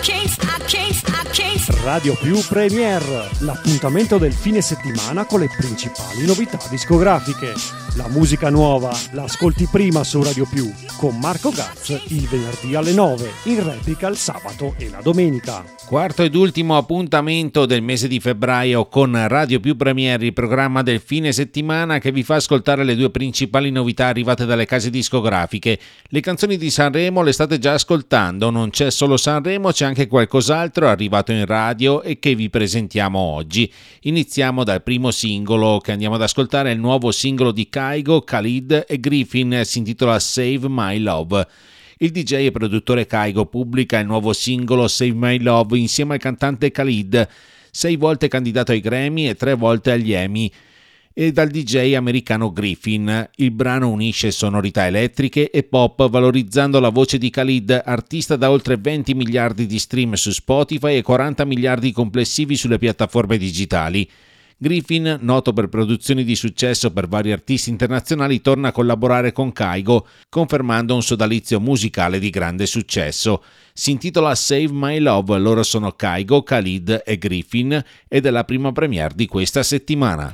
Radio Più Premiere, l'appuntamento del fine settimana con le principali novità discografiche. La musica nuova la ascolti prima su Radio Più con Marco Gaz il venerdì alle 9, in replica il sabato e la domenica. Quarto ed ultimo appuntamento del mese di febbraio con Radio Più Premiere, il programma del fine settimana che vi fa ascoltare le due principali novità arrivate dalle case discografiche. Le canzoni di Sanremo le state già ascoltando, non c'è solo Sanremo, c'è anche qualcos'altro arrivato in radio e che vi presentiamo oggi. Iniziamo dal primo singolo che andiamo ad ascoltare, il nuovo singolo di Kygo, Khalid e Griffin, si intitola Save My Love. Il DJ e produttore Kygo pubblica il nuovo singolo Save My Love insieme al cantante Khalid, 6 volte candidato ai Grammy e 3 volte agli Emmy, e dal DJ americano Griffin. Il brano unisce sonorità elettriche e pop valorizzando la voce di Khalid, artista da oltre 20 miliardi di stream su Spotify e 40 miliardi complessivi sulle piattaforme digitali. Griffin, noto per produzioni di successo per vari artisti internazionali, torna a collaborare con Kygo, confermando un sodalizio musicale di grande successo. Si intitola Save My Love, loro sono Kygo, Khalid e Griffin ed è la prima premiere di questa settimana.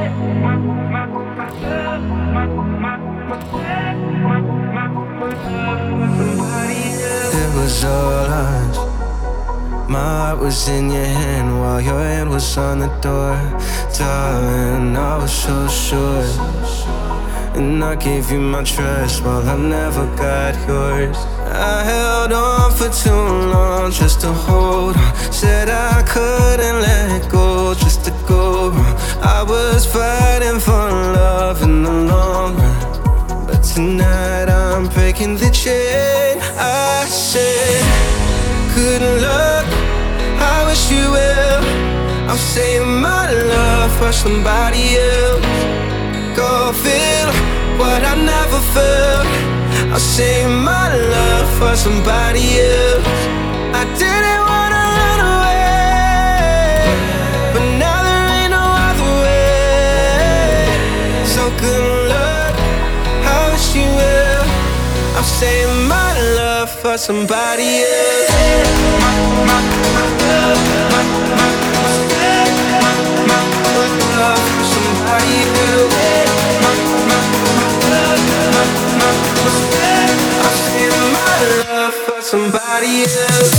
My heart was in your hand while your hand was on the door. Darling, I was so sure. And I gave you my trust while I never got yours. I held on for too long just to hold on. Said I couldn't let go just to go wrong. I was fighting for love in the long run, but tonight I'm breaking the chain. I said, good luck, I wish you well. I'm saving my love for somebody else. Go feel what I never felt. I'll save my love for somebody else. I didn't wanna run away, but now there ain't no other way. So good luck, I wish you well. I'm saving my love for somebody else. Somebody else.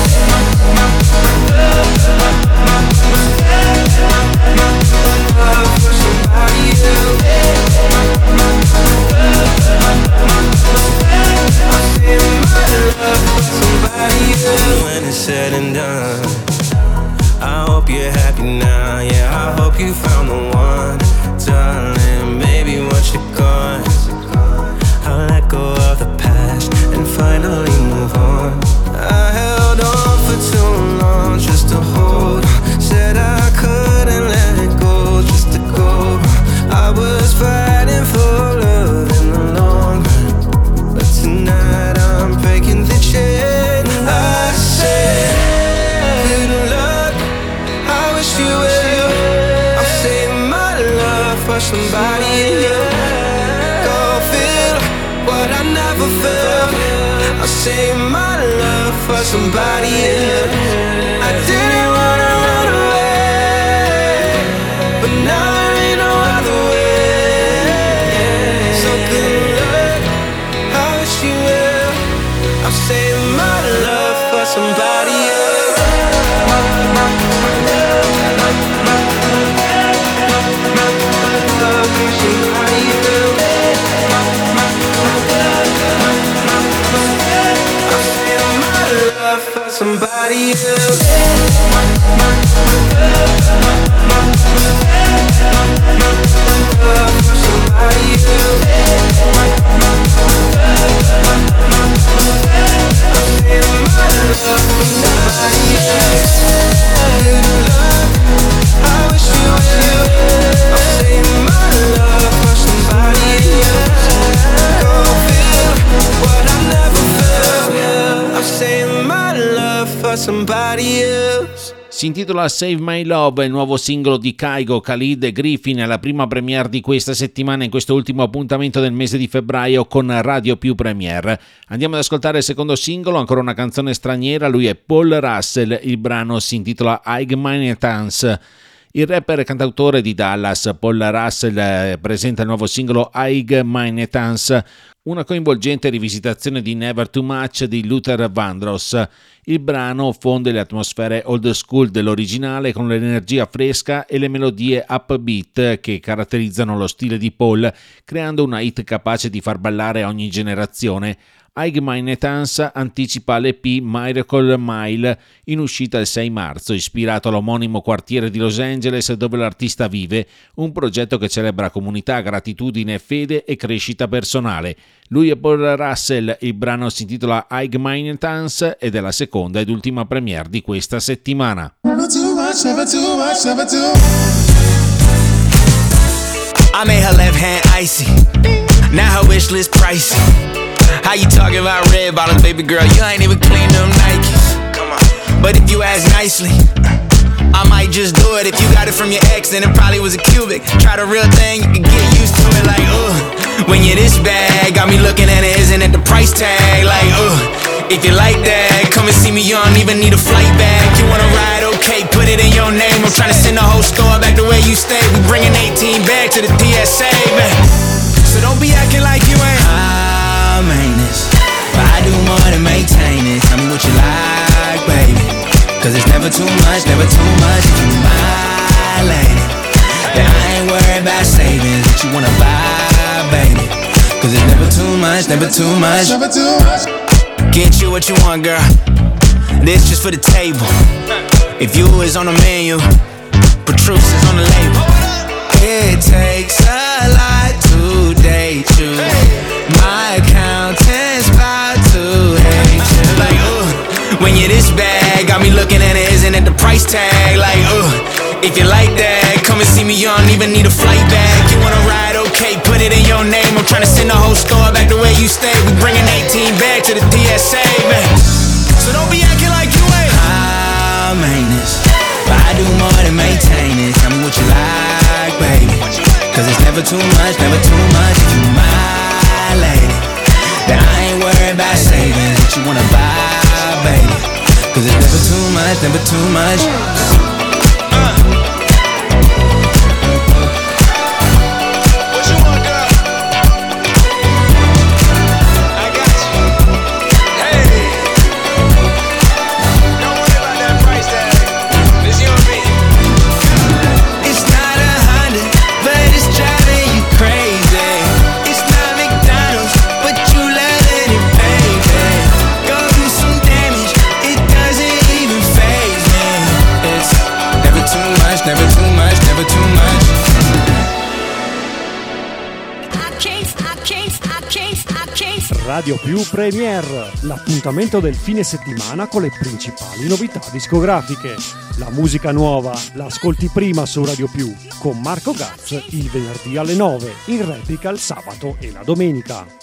When it's said and done, I hope you're happy now. Yeah, I hope you found the one, darling. Maybe once you're gone, I'll let go of the past and finally move on. I held on for too long just to hold on. Said I couldn't let it go just to go wrong. I was fighting for love in the long run, but tonight I'm breaking the chain. I said, good luck, I wish you well. I'm saving my love for somebody else. Go feel what I never felt. I'll save my love for somebody else. I didn't wanna run away, but now there ain't no other way. So good luck, I wish you well. I'll save my love for somebody else. Somebody else. Somebody else. Si intitola Save My Love, il nuovo singolo di Kygo, Khalid e Griffin, la prima premiere di questa settimana in questo ultimo appuntamento del mese di febbraio con Radio Più Premiere. Andiamo ad ascoltare il secondo singolo, ancora una canzone straniera, lui è Paul Russell, il brano si intitola Meine Tanz. Il rapper e cantautore di Dallas, Paul Russell, presenta il nuovo singolo Meine Tanz, una coinvolgente rivisitazione di Never Too Much di Luther Vandross. Il brano fonde le atmosfere old school dell'originale con l'energia fresca e le melodie upbeat che caratterizzano lo stile di Paul, creando una hit capace di far ballare ogni generazione. Meine Tanz anticipa l'EP Miracle Mile in uscita il 6 marzo, ispirato all'omonimo quartiere di Los Angeles dove l'artista vive, un progetto che celebra comunità, gratitudine, fede e crescita personale. Lui è Paul Russell, il brano si intitola Meine Tanz ed è la seconda ed ultima premiere di questa settimana. Never too much, never too much, never too much. I made her left hand icy, now her wish list pricey. How you talking about red bottoms, baby girl? You ain't even clean them Nikes. Come on. But if you ask nicely, I might just do it. If you got it from your ex, then it probably was a cubic. Try the real thing, you can get used to it. Like, when you're this bad, got me looking at it, isn't it the price tag? Like, if you like that, come and see me, you don't even need a flight back. You wanna ride, okay, put it in your name. I'm trying to send the whole store back to where you stay. We bringing 18 back to the TSA, man. So don't be acting like you ain't high maintenance, but I do more than maintain it. Tell me what you like, baby, cause it's never too much, never too much. If you my lady, then I ain't worried about savings. What you wanna buy, baby, cause it's never too much, never too much, never too much. Get you what you want, girl, this just for the table. If you is on the menu, Patrice is on the label. It takes a lot to date you. My accountant's about to hate you. Like, when you're this bad, got me looking at it, isn't it the price tag? Like, if you like that, come and see me, you don't even need a flight back. You wanna ride, okay, put it in your name. I'm trying to send the whole store back to where you stay. We bringing 18 back to the TSA, man. So don't be acting like you ain't high maintenance, but I do more than maintain it. Tell me what you like, baby, cause it's never too much, never too much. If you my lady, then I ain't worried about savings. What you wanna buy, baby, cause it's never too much, never too much. What you want, girl? I got you. Hey, don't worry about that price tag. It's you and me. It's not 100, but it's driving you crazy. It's not McDonald's, but you letting it pay, babe. Go do some damage, it doesn't even faze me. It's never too much, never too much, never too much. Radio Più Premiere, l'appuntamento del fine settimana con le principali novità discografiche. La musica nuova la ascolti prima su Radio Più con Marco Gaz il venerdì alle 9, in replica il sabato e la domenica.